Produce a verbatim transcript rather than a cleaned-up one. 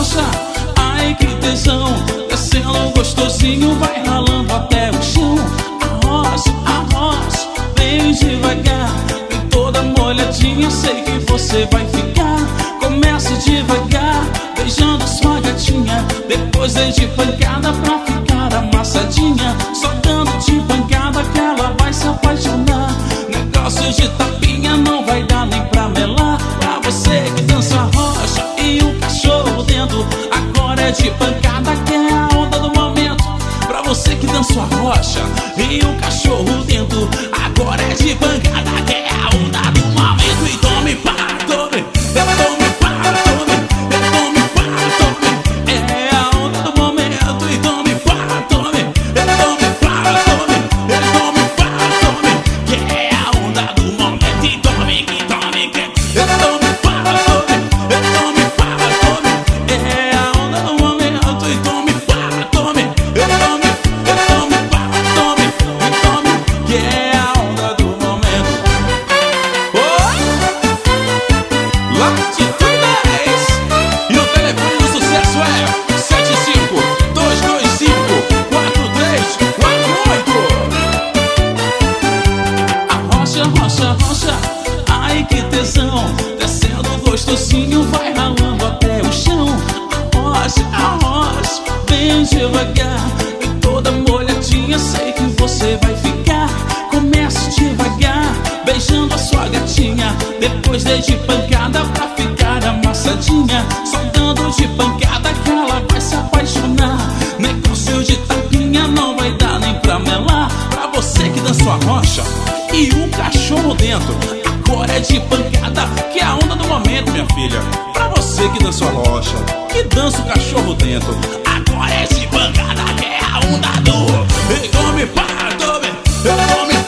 rocha, ai que tesão. Descendo gostosinho, vai ralando até o chão. Arrocha, arrocha, bem devagar, e toda molhadinha, sei que você vai ficar. Comece devagar, beijando sua gatinha, depois dê de pancada pra ficar amassadinha. Só dando de pancada que ela vai se apaixonar. Negócio de tapinha não vai dar nem pra melar. Pra você que dança rocha e o cachorro dentro, agora é de pancada que é a onda do momento. Pra você que dança rocha e o cachorro dentro, agora é de pancada que é a onda do momento. E tome, pá, tome, tome, pá, tome, tome, pá, tome, é a onda do momento. E tome, pá, tome, tome, pá, tome, tome, pá, tome, que é a onda do momento. E tome, que tome, que tome, pá, tome, tome, pá, tome, é a onda do momento. E tome, pá, tome, tome, tome, pá, tome, tome, que é a onda do momento. Latitude dez, e o telefone do sucesso é sete cinco dois dois cinco quatro três quatro oito. Arrocha, rocha, rocha, ai que tesão. Descendo gostosinho, vai ralando até o chão. Arrocha, arrocha, bem devagar, e toda molhadinha, sei que você vai ficar. Comece devagar, beijando a sua gatinha, depois dê de pancada pra ficar amassadinha. Só dando de pancada que ela vai se apaixonar. Negócio de tapinha não vai dar nem pra melar. Pra você que dança a rocha e um cachorro dentro, agora é de pancada que é a onda do momento, minha filha. Pra você que dança a rocha e dança o cachorro dentro, agora é de pancada que é a onda do. E tome, pá, tome, tome,